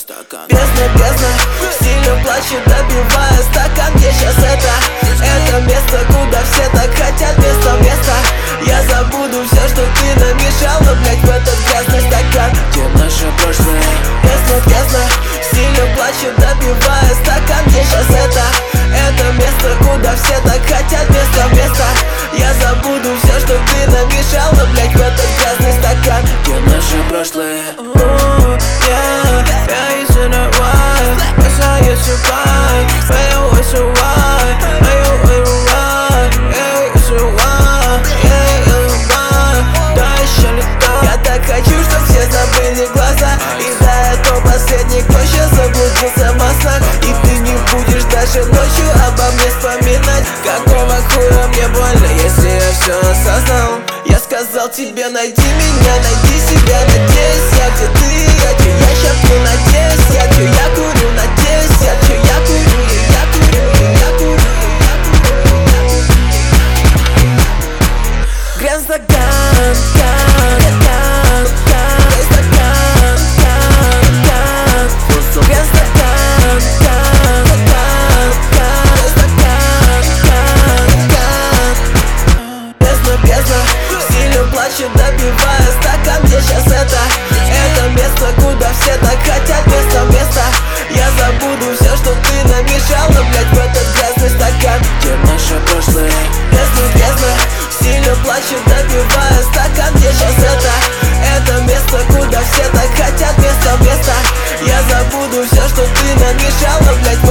Бездна, бездна, сильно плачет, добивая стакан. Где сейчас это место, куда все так хотят. Место, я забуду все, что ты намешал, но, блять, в этот грязный стакан. Где наше прошлое? Бездна, сильно плачет, добивая стакан. Где сейчас это место, куда все так хотят. Место, я забуду все, что ты намешал, но, блять, в этот грязный стакан. Где наше прошлое? Я так хочу, чтоб все забыли глаза. И да, это последний, кто сейчас заблудился в маслах. И ты не будешь даже ночью обо мне вспоминать. Какого хуя мне больно, если я все осознал. Я сказал тебе, найди меня, найди себя. Надеюсь, я где ты, я щаплю, надеюсь, я курю, надеюсь, я курю, я курю. Грязный стакан, плачет, добивая стакан. Где сейчас это место, куда все так хотят. Место, я забуду все, что ты намешал, но, блять, в этот грязный стакан. Где наше прошлое? Бездна, сильно плачет, добивая стакан. Где сейчас это место, куда все так хотят. Место, я забуду все, что ты намешал, но, блять,